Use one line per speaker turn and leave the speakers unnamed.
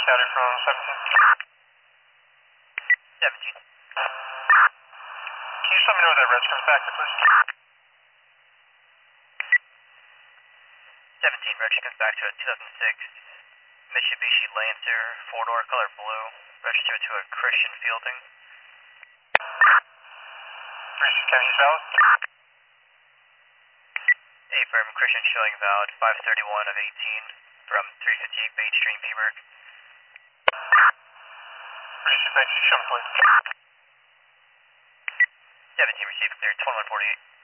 County from 17.
17.
Can you just let me know when that res comes back to, please?
17, reg comes back to a 2006 Mitsubishi Lancer, 4-door, color blue, registered to a Christian Fielding.
36 County, he's valid.
Affirm, Christian showing valid 531 of 18 from 358 Bay Street, Beaver.
36, thanks. Show me, please.
17 received clear, 2148.